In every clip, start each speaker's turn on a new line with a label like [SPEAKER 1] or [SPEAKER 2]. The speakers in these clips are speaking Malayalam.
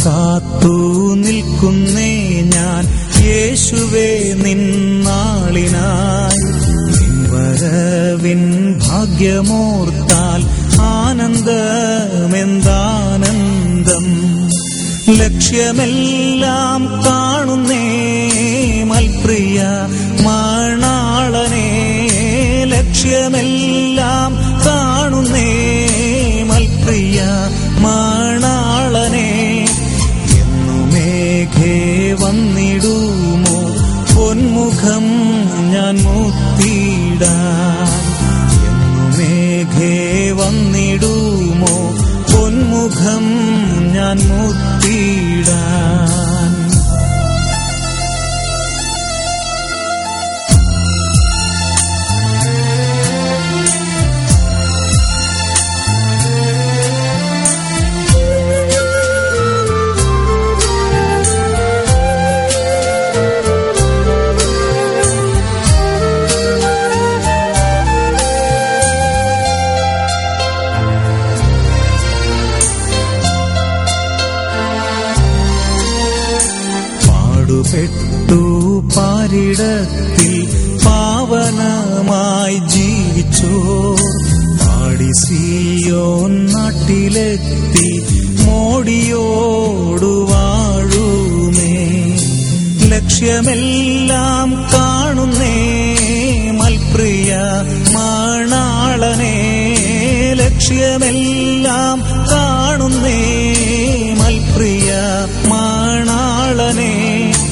[SPEAKER 1] കാത്തു നിൽക്കുന്നേ ഞാൻ യേശുവേ നിന്നാളിനായി. നിൻവരവിൻ ഭാഗ്യമോർത്താൽ ആനന്ദമെന്താനന്ദം. ലക്ഷ്യമെല്ലാം കാണുന്നേ മൽപ്രിയ മണാളനേ. ലക്ഷ്യമെല്ലാം കാണുന്നേ മൽപ്രിയ മണാളനേ. എന്നുമേഘേ വന്നിടുമോ പൊന്മുഖം ഞാൻ മുത്തിടാൻ. എന്നുമേഘേ വന്നിടുമോ പൊന്മുഖം ഞാൻ മുത്തിടാൻ. പെട്ടു പാരിടത്തിൽ പാവനമായി ജീവിച്ചോ. പാടി സിയോൻ നാട്ടിലെത്തി മോടിയോടു വാഴുമേ. ലക്ഷ്യമെല്ലാം കാണുന്നേ മൽപ്രിയ മണാളനേ. ലക്ഷ്യമെല്ലാം കാണുന്നേ മൽപ്രിയ മണാളനേ.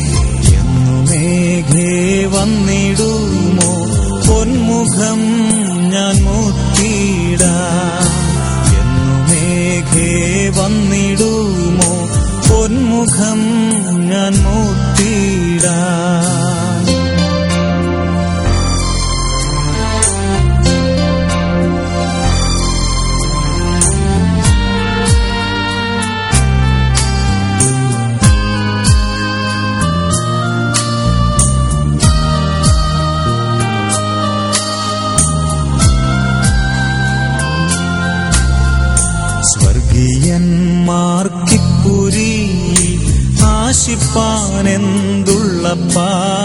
[SPEAKER 1] മേഘേ വന്നിടുമോ പൊന്മുഖം ഞാൻ മുത്തിടാൻ. എന്നുമേഘേ വന്നിടുമോ പൊന്മുഖം ഞാൻ മുത്തിടാൻ. സ്വർഗീയന്മാർക്കിപ്പുരിയിൽ ആശിപ്പാനെന്തുള്ളപ്പാ.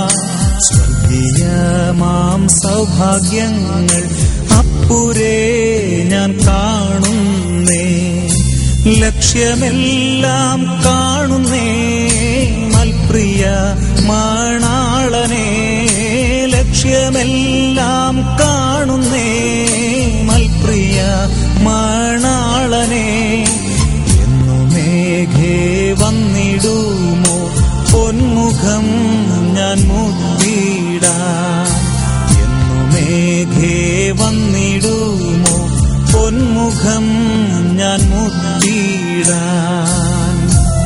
[SPEAKER 1] സ്വർഗീയമാം സൗഭാഗ്യങ്ങൾ അപ്പുരേ ഞാൻ കാണുന്നേ. ലക്ഷ്യമെല്ലാം കാണുന്നേ മൽപ്രിയ മണാളനേ. ലക്ഷ്യമെല്ലാം കാണുന്നേ മൽപ്രിയ മണാളനേ. എന്നുമേഘേ വന്നിടുമോ പൊന്മുഖം ഞാൻ മുത്തിടാൻ. എന്നുമേഘേ വന്നിടുമോ പൊന്മുഖം ഞാൻ മുത്തിടാൻ.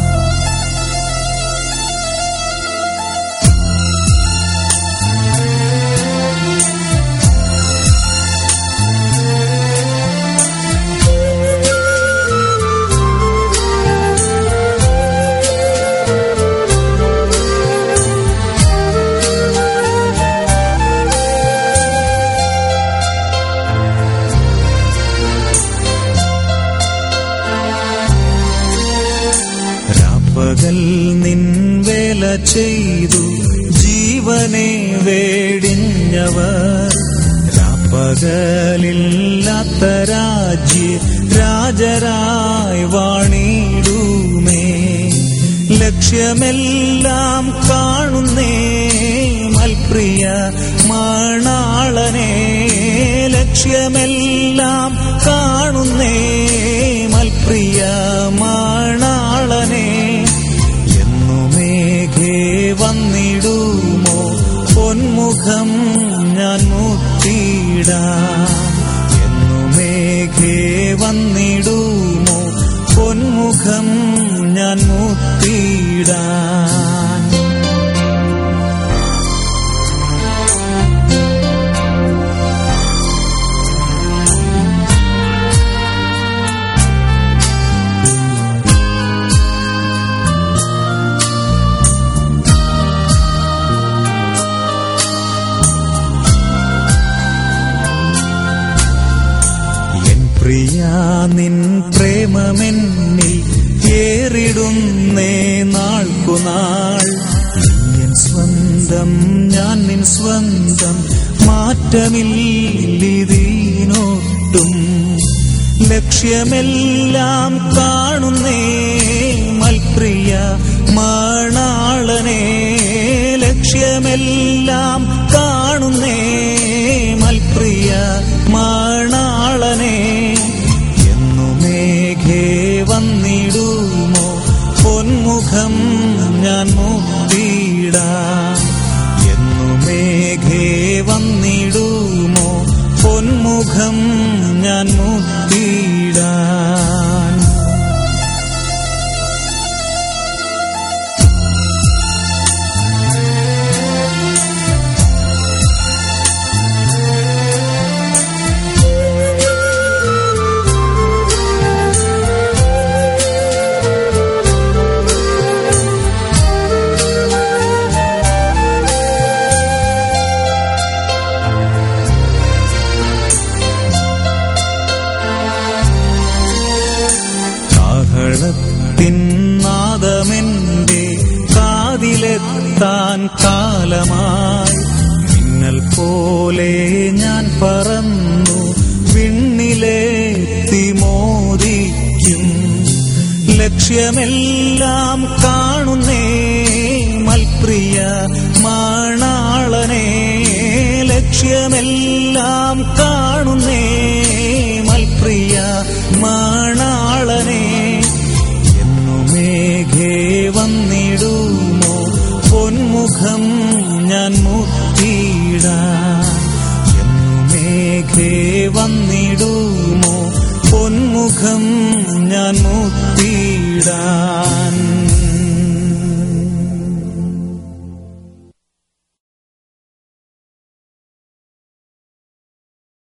[SPEAKER 1] പകൽ നിൻ വേല ചെയ്തു ജീവനെ വേടിഞ്ഞവർ. രാപ്പകലില്ലാത്ത രാജ്യ രാജരായി വാണിടുമേ. ലക്ഷ്യമെല്ലാം കാണുന്നേ മൽപ്രിയ മണാളനേ. ലക്ഷ്യമെല്ലാം കാണുന്നേ മൽപ്രിയ മണാളനേ. എന്നുമേഘേ വന്നിടുമോ പൊന്മുഖം ഞാൻ മുത്തിടാൻ. എന്നുമേഘേ വന്നിടുമോ പൊന്മുഖം ഞാൻ മുത്തിടാൻ. പ്രിയ നിൻ പ്രേമമെന്നിൽ ഏറിടുന്നേ നാൾക്കുനാൾ. നീയൻ സ്വന്തം ഞാൻ നിൻ സ്വന്തം, മാറ്റമില്ലിതീനൊട്ടും. ലക്ഷ്യമെല്ലാം കാണുന്നേ മൽപ്രിയ മണാളനെ, ലക്ഷ്യമെല്ലാം കാണുന്നേ മൽപ്രിയ മണാളനെ. എന്നുമേഘേ വന്നിടുമോ പൊന്മുഖം ഞാൻ മുത്തിടാം. എന്നുമേഘേ വന്നിടുമോ പൊന്മുഖം ഞാൻ മുത്തിടാൻ. നാദമെന്റെ കാതിലെത്താൻ കാലമായി. മിന്നൽ പോലെ ഞാൻ പറന്നു വിണ്ണിലെത്തി മോദിക്കും. ലക്ഷ്യമെല്ലാം കാണുന്നേ മൽപ്രിയ മണാളനെ, ലക്ഷ്യമെല്ലാം കാണുന്നേ മൽപ്രിയ മണാളനെ. മേഘേ വന്നിടുമോ പൊന്മുഖം ഞാൻ മുത്തിടാൻ. എന്നുമേഘേ വന്നിടുമോ പൊന്മുഖം